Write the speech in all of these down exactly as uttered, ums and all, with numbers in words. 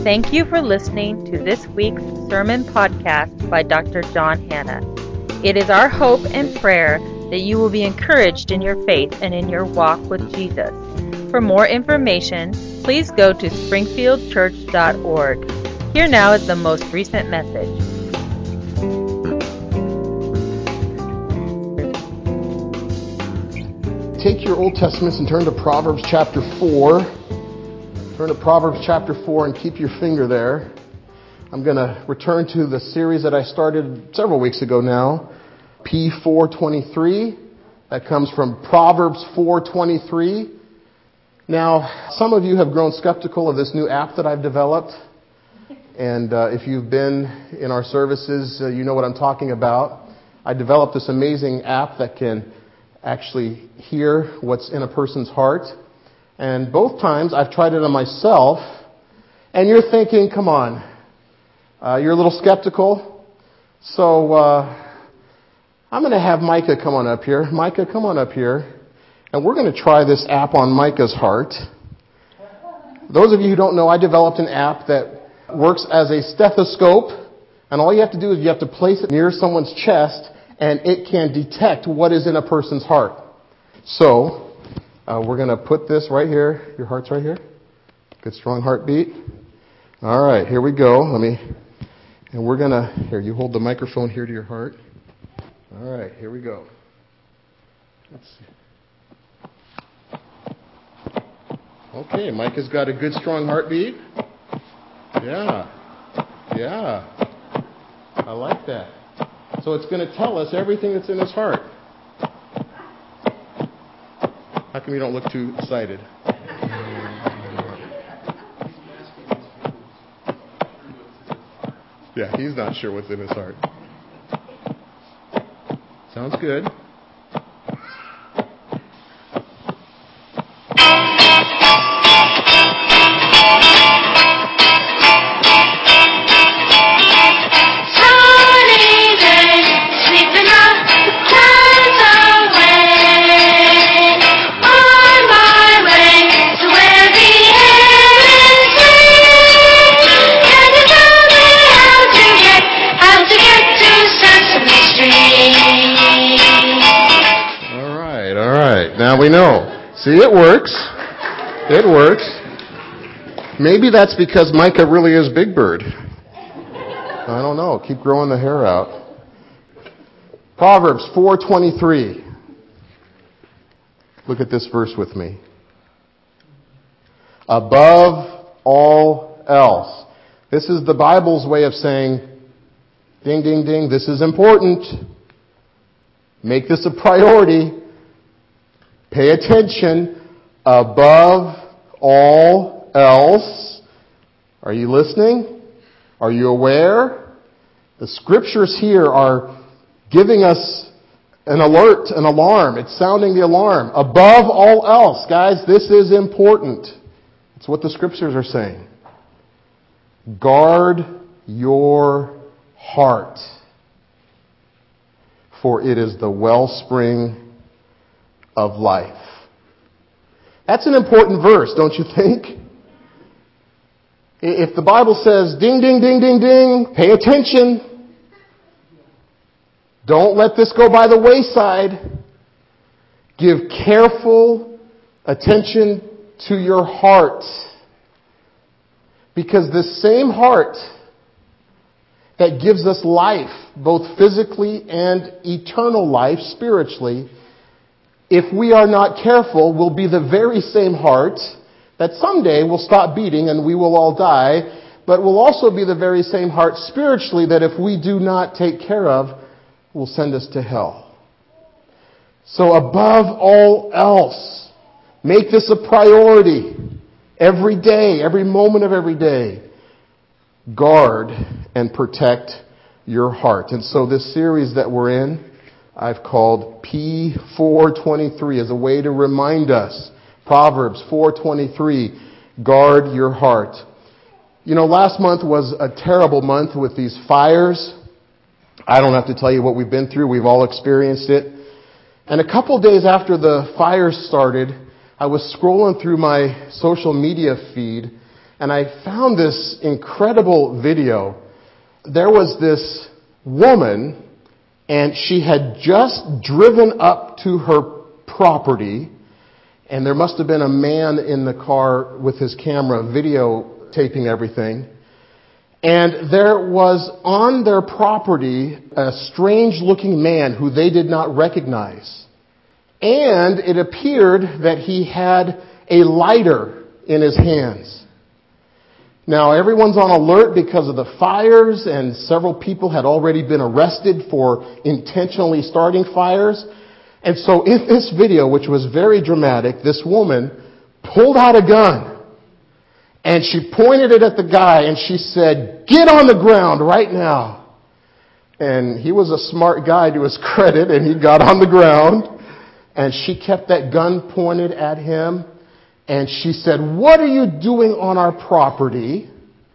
Thank you for listening to this week's sermon podcast by Doctor John Hanna. It is our hope and prayer that you will be encouraged in your faith and in your walk with Jesus. For more information, please go to springfield church dot org. Here now is the most recent message. Take your Old Testaments and turn to Proverbs chapter four. Turn to Proverbs chapter four and keep your finger there. I'm going to return to the series that I started several weeks ago now, P four twenty-three. That comes from Proverbs four twenty-three. Now, some of you have grown skeptical of this new app that I've developed. And uh, if you've been in our services, uh, you know what I'm talking about. I developed this amazing app that can actually hear what's in a person's heart. And both times I've tried it on myself. And you're thinking, come on, uh, you're a little skeptical. So uh, I'm going to have Micah come on up here. Micah, come on up here. And we're going to try this app on Micah's heart. Those of you who don't know, I developed an app that works as a stethoscope. And all you have to do is you have to place it near someone's chest, and it can detect what is in a person's heart. So uh, we're going to put this right here. Your heart's right here. Good strong heartbeat. All right, here we go. Let me, and we're going to, here, you hold the microphone here to your heart. All right, here we go. Let's see. Okay, Micah's got a good strong heartbeat. Yeah, yeah, I like that. So it's going to tell us everything that's in his heart. How come you don't look too excited? Yeah, he's not sure what's in his heart. Sounds good. Now we know. See, it works. It works. Maybe that's because Micah really is Big Bird. I don't know. Keep growing the hair out. Proverbs four twenty-three. Look at this verse with me. Above all else. This is the Bible's way of saying, ding, ding, ding, this is important. Make this a priority. Pay attention. Above all else. Are you listening? Are you aware? The scriptures here are giving us an alert, an alarm. It's sounding the alarm. Above all else. Guys, this is important. It's what the scriptures are saying. Guard your heart, for it is the wellspring of life. That's an important verse, don't you think? If the Bible says, ding, ding, ding, ding, ding, pay attention. Don't let this go by the wayside. Give careful attention to your heart. Because this same heart that gives us life, both physically and eternal life spiritually, if we are not careful, will be the very same heart that someday will stop beating and we will all die, but will also be the very same heart spiritually that if we do not take care of, will send us to hell. So above all else, make this a priority every day, every moment of every day. Guard and protect your heart. And so this series that we're in, I've called P four twenty-three as a way to remind us. Proverbs four twenty-three, guard your heart. You know, last month was a terrible month with these fires. I don't have to tell you what we've been through. We've all experienced it. And a couple days after the fires started, I was scrolling through my social media feed, And I found this incredible video. There was this woman, and she had just driven up to her property, and there must have been a man in the car with his camera videotaping everything. And there was on their property a strange-looking man who they did not recognize. And it appeared that he had a lighter in his hands. Now, everyone's on alert because of the fires, and several people had already been arrested for intentionally starting fires. And so in this video, which was very dramatic, this woman pulled out a gun. And she pointed it at the guy and she said, "Get on the ground right now." And he was a smart guy to his credit, and he got on the ground. And she kept that gun pointed at him. And she said, "What are you doing on our property?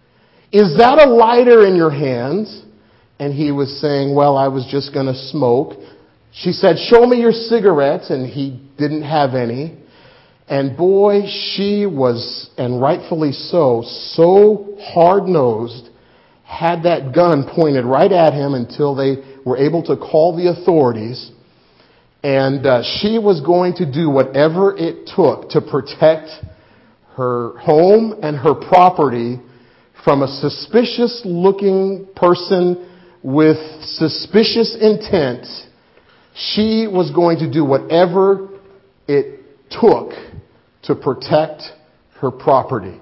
Is that a lighter in your hands?" And he was saying, "Well, I was just going to smoke." She said, "Show me your cigarettes." And he didn't have any. And boy, she was, and rightfully so, so hard-nosed, had that gun pointed right at him until they were able to call the authorities. And uh, she was going to do whatever it took to protect her home and her property from a suspicious-looking person with suspicious intent. She was going to do whatever it took to protect her property.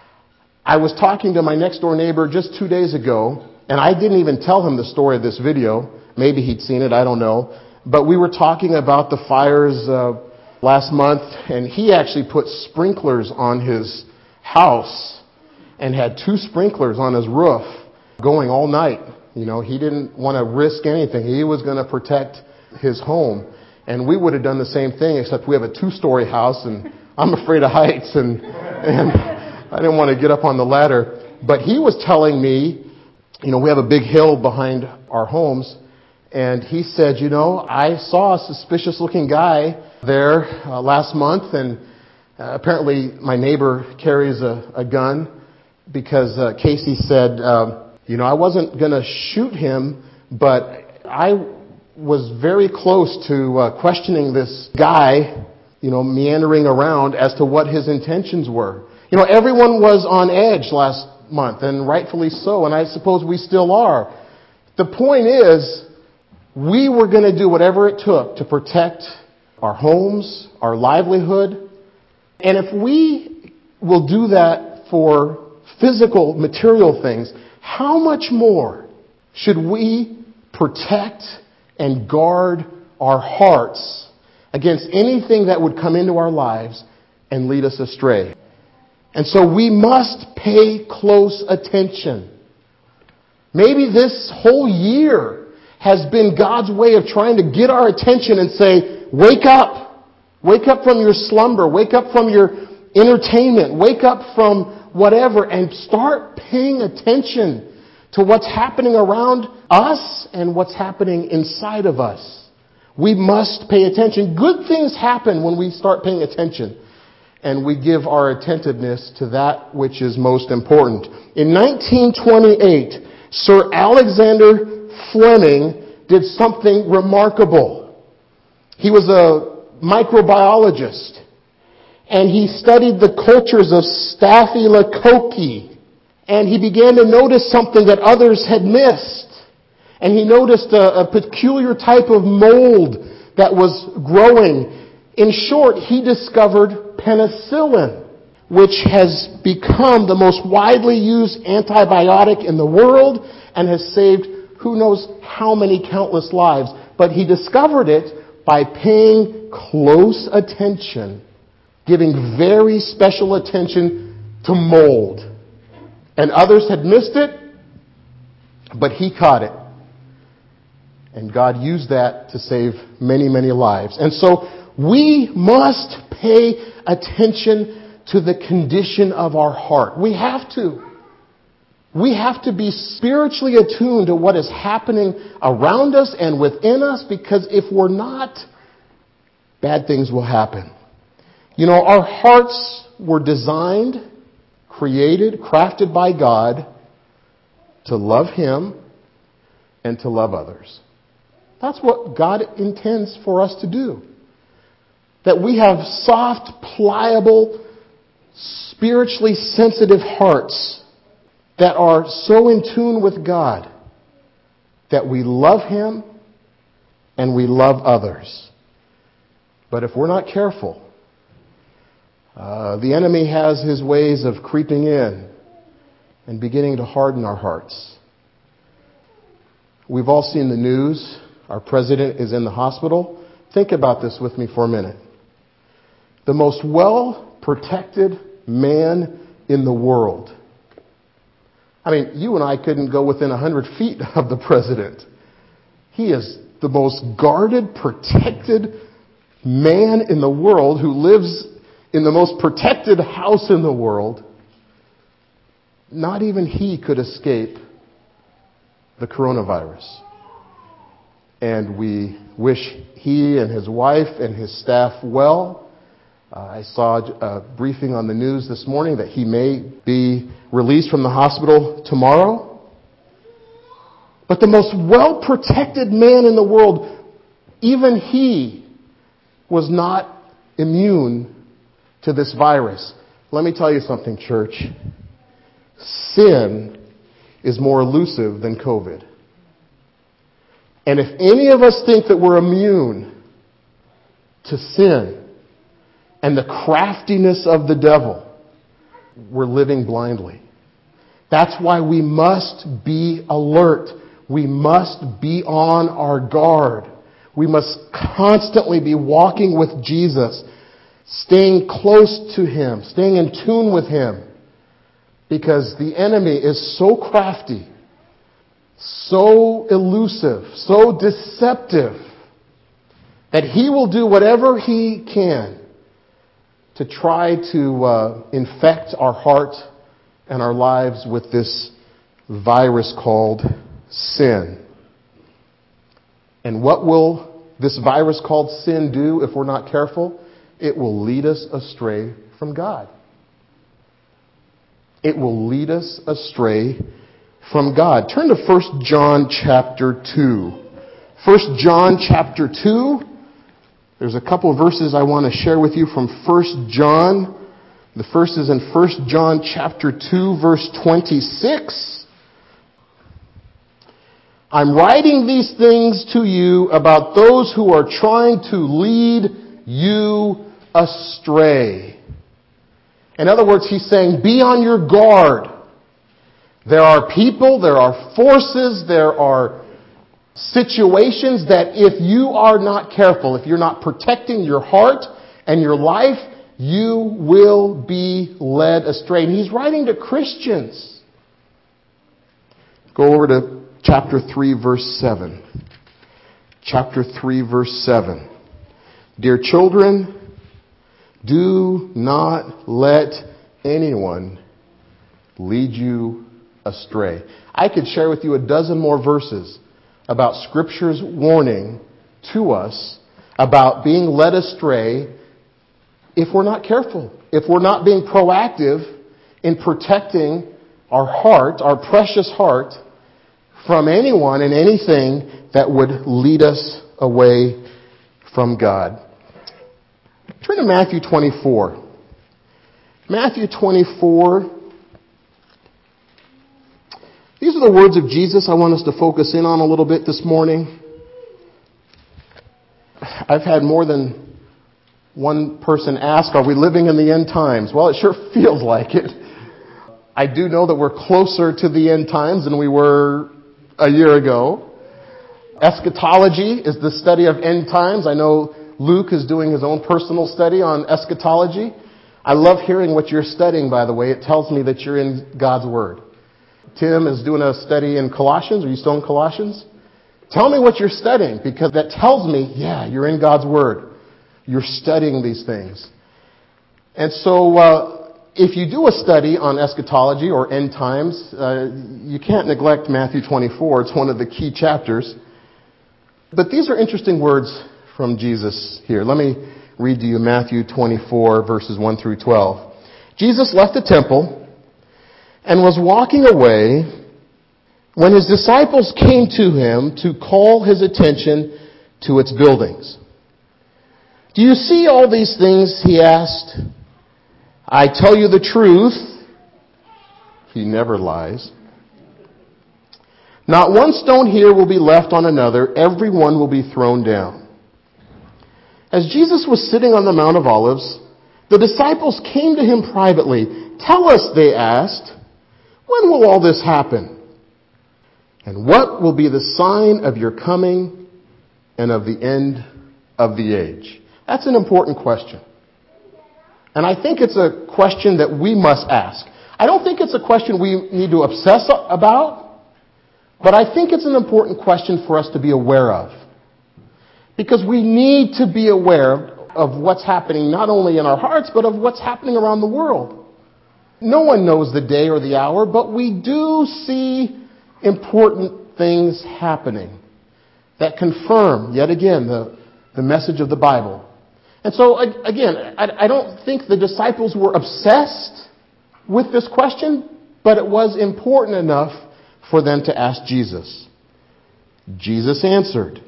I was talking to my next door neighbor just two days ago, and I didn't even tell him the story of this video. Maybe he'd seen it, I don't know. But we were talking about the fires uh, last month, and he actually put sprinklers on his house and had two sprinklers on his roof going all night. You know, he didn't want to risk anything. He was going to protect his home. And we would have done the same thing, except we have a two-story house, and I'm afraid of heights, and, and I didn't want to get up on the ladder. But he was telling me, you know, we have a big hill behind our homes, and he said, you know, I saw a suspicious-looking guy there uh, last month, and uh, apparently my neighbor carries a, a gun, because uh, Casey said, uh, you know, I wasn't going to shoot him, but I was very close to uh, questioning this guy, you know, meandering around as to what his intentions were. You know, everyone was on edge last month, and rightfully so, and I suppose we still are. The point is, we were going to do whatever it took to protect our homes, our livelihood, and if we will do that for physical, material things, how much more should we protect and guard our hearts against anything that would come into our lives and lead us astray? And so we must pay close attention. Maybe this whole year has been God's way of trying to get our attention and say, wake up. Wake up from your slumber. Wake up from your entertainment. Wake up from whatever and start paying attention to what's happening around us and what's happening inside of us. We must pay attention. Good things happen when we start paying attention and we give our attentiveness to that which is most important. In nineteen twenty-eight, Sir Alexander Fleming did something remarkable. He was a microbiologist, and he studied the cultures of Staphylococcus. And he began to notice something that others had missed. And he noticed a, a peculiar type of mold that was growing. In short, he discovered penicillin, which has become the most widely used antibiotic in the world and has saved who knows how many countless lives. But he discovered it by paying close attention, giving very special attention to mold. And others had missed it, but he caught it. And God used that to save many, many lives. And so we must pay attention to the condition of our heart. We have to. We have to be spiritually attuned to what is happening around us and within us, because if we're not, bad things will happen. You know, our hearts were designed, created, crafted by God to love Him and to love others. That's what God intends for us to do. That we have soft, pliable, spiritually sensitive hearts that are so in tune with God that we love Him and we love others. But if we're not careful, uh, the enemy has his ways of creeping in and beginning to harden our hearts. We've all seen the news. Our president is in the hospital. Think about this with me for a minute. The most well-protected man in the world. I mean, you and I couldn't go within a hundred feet of the president. He is the most guarded, protected man in the world who lives in the most protected house in the world. Not even he could escape the coronavirus. And we wish he and his wife and his staff well. Uh, I saw a briefing on the news this morning that he may be released from the hospital tomorrow. But the most well-protected man in the world, even he was not immune to this virus. Let me tell you something, church. Sin is more elusive than COVID. And if any of us think that we're immune to sin and the craftiness of the devil, we're living blindly. That's why we must be alert. We must be on our guard. We must constantly be walking with Jesus, staying close to Him, staying in tune with Him. Because the enemy is so crafty, so elusive, so deceptive, that he will do whatever he can to try to uh, infect our heart and our lives with this virus called sin. And what will this virus called sin do if we're not careful? It will lead us astray from God. It will lead us astray from God. Turn to First John chapter two. First John chapter two. There's a couple of verses I want to share with you from First John. The first is in First John chapter two, verse twenty-six. I'm writing these things to you about those who are trying to lead you astray. In other words, he's saying, be on your guard. There are people, there are forces, there are situations that if you are not careful, if you're not protecting your heart and your life, you will be led astray. And he's writing to Christians. Go over to chapter three, verse seven. Chapter three, verse seven. Dear children, do not let anyone lead you astray. I could share with you a dozen more verses about Scripture's warning to us about being led astray if we're not careful, if we're not being proactive in protecting our heart, our precious heart, from anyone and anything that would lead us away from God. Turn to Matthew twenty-four. Matthew twenty-four. These are the words of Jesus I want us to focus in on a little bit this morning. I've had more than one person ask, are we living in the end times? Well, it sure feels like it. I do know that we're closer to the end times than we were a year ago. Eschatology is the study of end times. I know Luke is doing his own personal study on eschatology. I love hearing what you're studying, by the way. It tells me that you're in God's Word. Tim is doing a study in Colossians. Are you still in Colossians? Tell me what you're studying, because that tells me, yeah, you're in God's Word. You're studying these things. And so, uh, if you do a study on eschatology or end times, uh, you can't neglect Matthew twenty-four. It's one of the key chapters. But these are interesting words from Jesus here. Let me read to you Matthew twenty-four, verses one through twelve. Jesus left the temple and was walking away when his disciples came to him to call his attention to its buildings. Do you see all these things? He asked. I tell you the truth. He never lies. Not one stone here will be left on another. Every one will be thrown down. As Jesus was sitting on the Mount of Olives, the disciples came to him privately. Tell us, they asked, when will all this happen? And what will be the sign of your coming and of the end of the age? That's an important question. And I think it's a question that we must ask. I don't think it's a question we need to obsess about, but I think it's an important question for us to be aware of. Because we need to be aware of what's happening not only in our hearts, but of what's happening around the world. No one knows the day or the hour, but we do see important things happening that confirm, yet again, the, the message of the Bible. And so, again, I, I don't think the disciples were obsessed with this question, but it was important enough for them to ask Jesus. Jesus answered,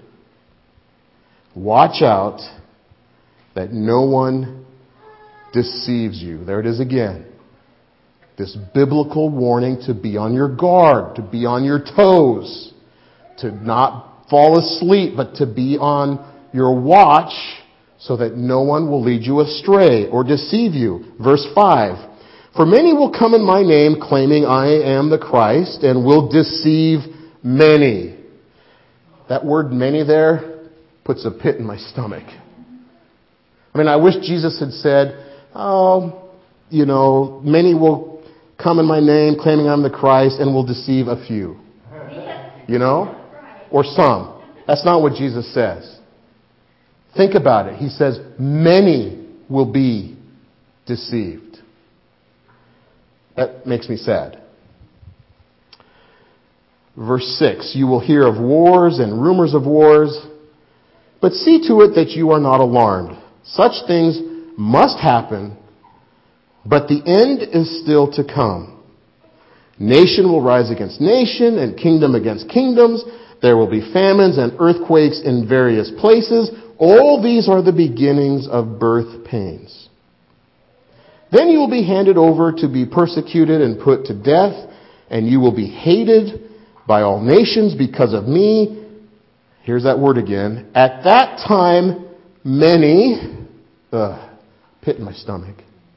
watch out that no one deceives you. There it is again. This biblical warning to be on your guard, to be on your toes, to not fall asleep, but to be on your watch so that no one will lead you astray or deceive you. Verse five, for many will come in my name claiming I am the Christ and will deceive many. That word many there puts a pit in my stomach. I mean, I wish Jesus had said, oh, you know, many will come in my name claiming I'm the Christ and will deceive a few. You know? Or some. That's not what Jesus says. Think about it. He says, many will be deceived. That makes me sad. Verse six, you will hear of wars and rumors of wars, but see to it that you are not alarmed. Such things must happen, but the end is still to come. Nation will rise against nation and kingdom against kingdoms. There will be famines and earthquakes in various places. All these are the beginnings of birth pains. Then you will be handed over to be persecuted and put to death, and you will be hated by all nations because of me. Here's that word again. At that time, many, ugh, pit in my stomach.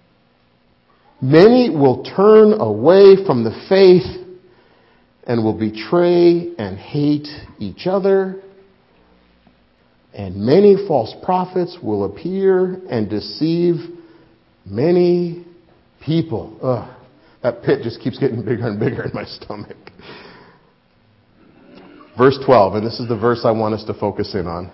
Many will turn away from the faith and will betray and hate each other. And many false prophets will appear and deceive many people. Ugh, that pit just keeps getting bigger and bigger in my stomach. Verse twelve, and this is the verse I want us to focus in on.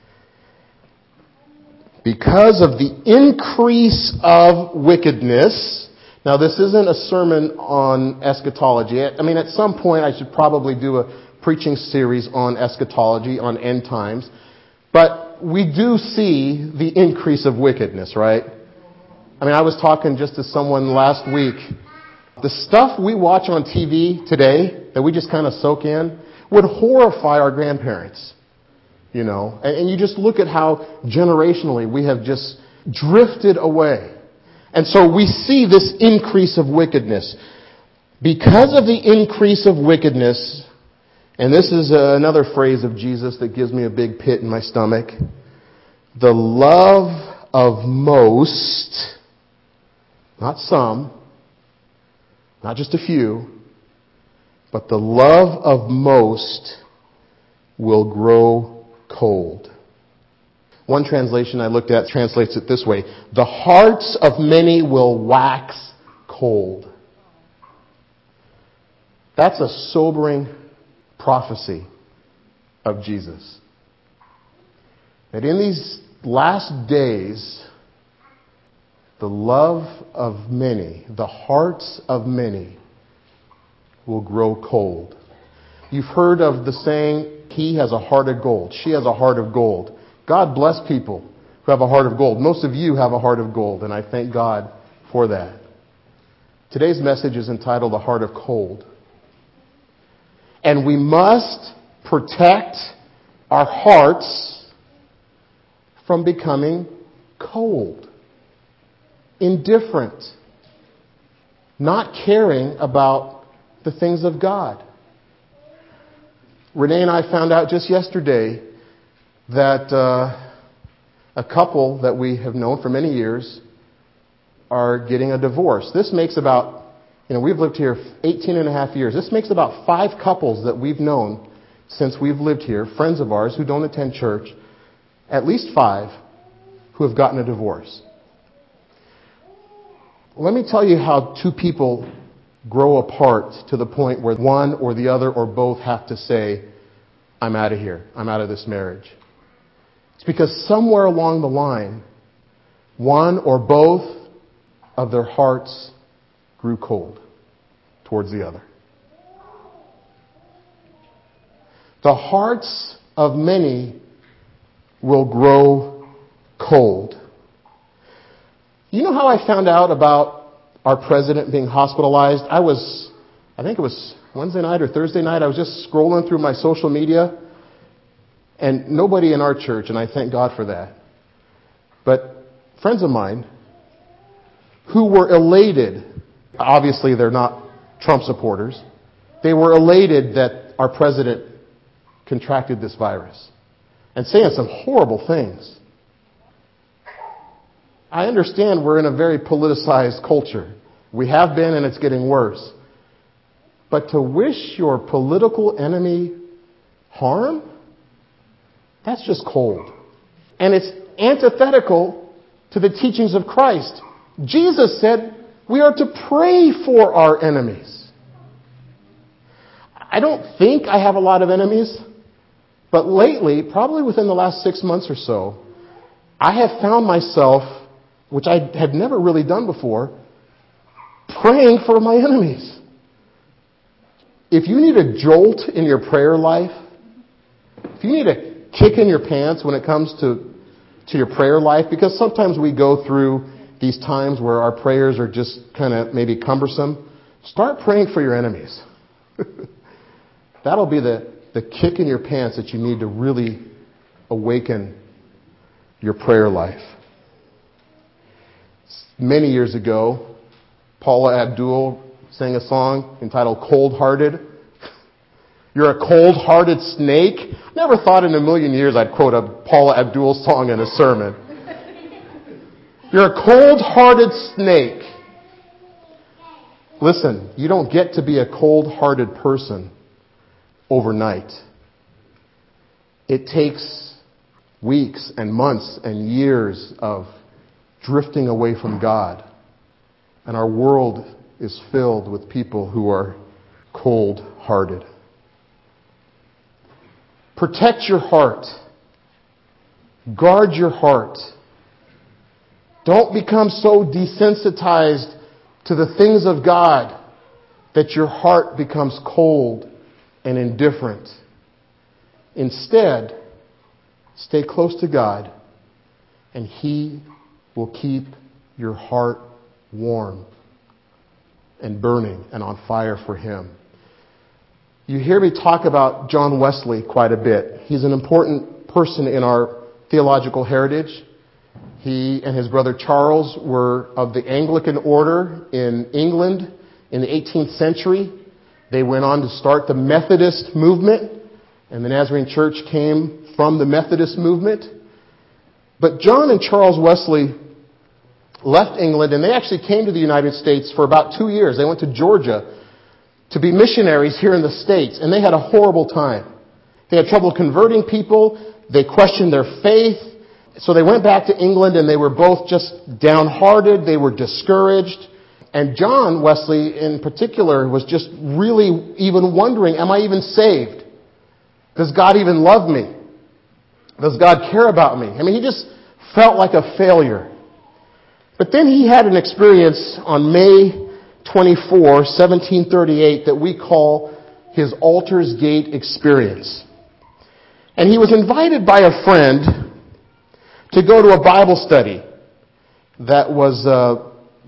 Because of the increase of wickedness. Now, this isn't a sermon on eschatology. I mean, at some point I should probably do a preaching series on eschatology, on end times. But we do see the increase of wickedness, right? I mean, I was talking just to someone last week. The stuff we watch on T V today, that we just kind of soak in, would horrify our grandparents. You know, and, and you just look at how generationally we have just drifted away. And so we see this increase of wickedness. Because of the increase of wickedness, and this is another phrase of Jesus that gives me a big pit in my stomach, the love of most, not some, not just a few, but the love of most will grow cold. One translation I looked at translates it this way: the hearts of many will wax cold. That's a sobering prophecy of Jesus. That in these last days, the love of many, the hearts of many, will grow cold. You've heard of the saying, he has a heart of gold, she has a heart of gold. God bless people who have a heart of gold. Most of you have a heart of gold, and I thank God for that. Today's message is entitled The Heart of Cold. And we must protect our hearts from becoming cold, indifferent, not caring about the things of God. Renee and I found out just yesterday that uh, a couple that we have known for many years are getting a divorce. This makes about, you know, we've lived here eighteen and a half years. This makes about five couples that we've known since we've lived here, friends of ours who don't attend church, at least five who have gotten a divorce. Let me tell you how two people grow apart to the point where one or the other or both have to say, I'm out of here. I'm out of this marriage. It's because somewhere along the line, one or both of their hearts grew cold towards the other. The hearts of many will grow cold. You know how I found out about our president being hospitalized? I was, I think it was Wednesday night or Thursday night, I was just scrolling through my social media, and nobody in our church, and I thank God for that, but friends of mine who were elated, obviously they're not Trump supporters, they were elated that our president contracted this virus and saying some horrible things. I understand we're in a very politicized culture. We have been, and it's getting worse. But to wish your political enemy harm, that's just cold. And it's antithetical to the teachings of Christ. Jesus said we are to pray for our enemies. I don't think I have a lot of enemies, but lately, probably within the last six months or so, I have found myself, which I had never really done before, praying for my enemies. If you need a jolt in your prayer life, if you need a kick in your pants when it comes to, to your prayer life, because sometimes we go through these times where our prayers are just kind of maybe cumbersome, start praying for your enemies. That'll be the, the kick in your pants that you need to really awaken your prayer life. Many years ago, Paula Abdul sang a song entitled Cold Hearted. You're a cold-hearted snake. Never thought in a million years I'd quote a Paula Abdul song in a sermon. You're a cold-hearted snake. Listen, you don't get to be a cold-hearted person overnight. It takes weeks and months and years of drifting away from God. And our world is filled with people who are cold-hearted. Protect your heart. Guard your heart. Don't become so desensitized to the things of God that your heart becomes cold and indifferent. Instead, stay close to God, and He will keep your heart warm and burning and on fire for Him. You hear me talk about John Wesley quite a bit. He's an important person in our theological heritage. He and his brother Charles were of the Anglican order in England in the eighteenth century. They went on to start the Methodist movement, and the Nazarene Church came from the Methodist movement. But John and Charles Wesley left England, and they actually came to the United States for about two years. They went to Georgia to be missionaries here in the States, and they had a horrible time. They had trouble converting people. They questioned their faith. So they went back to England, and they were both just downhearted. They were discouraged. And John Wesley, in particular, was just really even wondering, am I even saved? Does God even love me? Does God care about me? I mean, he just felt like a failure. But then he had an experience on May twenty-fourth, seventeen thirty-eight, that we call his Altar's Gate experience. And he was invited by a friend to go to a Bible study that was uh,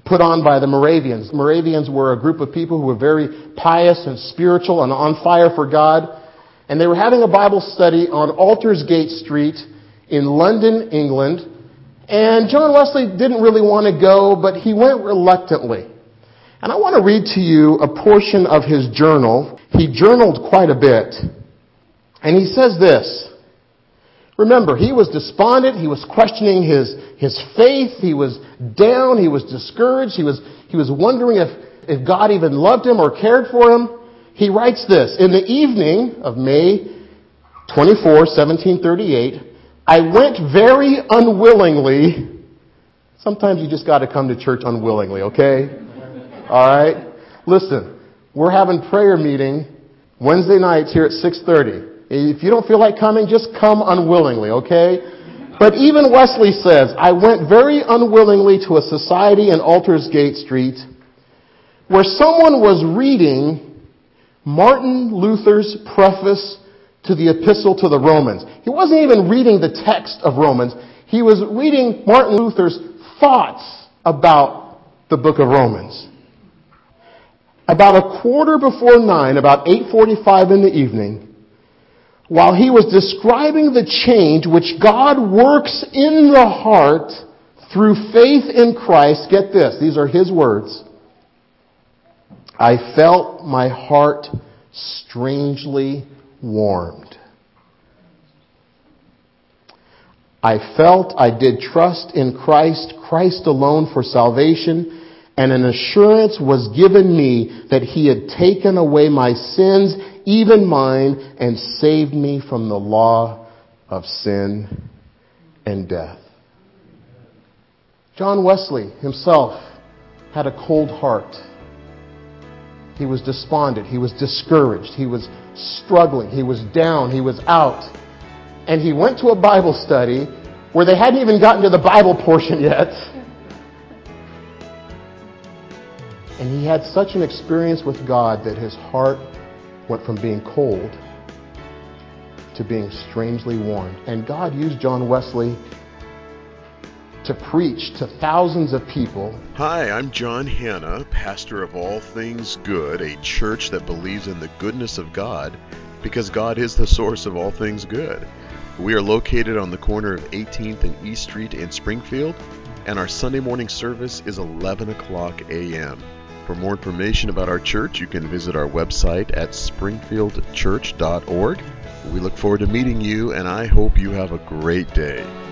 put on by the Moravians. Moravians were a group of people who were very pious and spiritual and on fire for God. And they were having a Bible study on Aldersgate Street in London, England. And John Wesley didn't really want to go, but he went reluctantly. And I want to read to you a portion of his journal. He journaled quite a bit. And he says this. Remember, he was despondent. He was questioning his, his faith. He was down. He was discouraged. He was, he was wondering if, if God even loved him or cared for him. He writes this, in the evening of May twenty-fourth, seventeen thirty-eight, I went very unwillingly. Sometimes you just got to come to church unwillingly, okay? All right? Listen, we're having prayer meeting Wednesday nights here at six thirty. If you don't feel like coming, just come unwillingly, okay? But even Wesley says, I went very unwillingly to a society in Aldersgate Street where someone was reading Martin Luther's preface to the Epistle to the Romans. He wasn't even reading the text of Romans. He was reading Martin Luther's thoughts about the book of Romans. About a quarter before nine, about eight forty-five in the evening, while he was describing the change which God works in the heart through faith in Christ, get this, these are his words, I felt my heart strangely warmed. I felt I did trust in Christ, Christ alone for salvation, and an assurance was given me that he had taken away my sins, even mine, and saved me from the law of sin and death. John Wesley himself had a cold heart. He was despondent. He was discouraged. He was struggling. He was down. He was out. And he went to a Bible study where they hadn't even gotten to the Bible portion yet. And he had such an experience with God that his heart went from being cold to being strangely warmed. And God used John Wesley to preach to thousands of people. Hi, I'm John Hanna, pastor of All Things Good, a church that believes in the goodness of God because God is the source of all things good. We are located on the corner of eighteenth and East Street in Springfield, and our Sunday morning service is eleven o'clock a.m. For more information about our church, you can visit our website at springfield church dot org. We look forward to meeting you, and I hope you have a great day.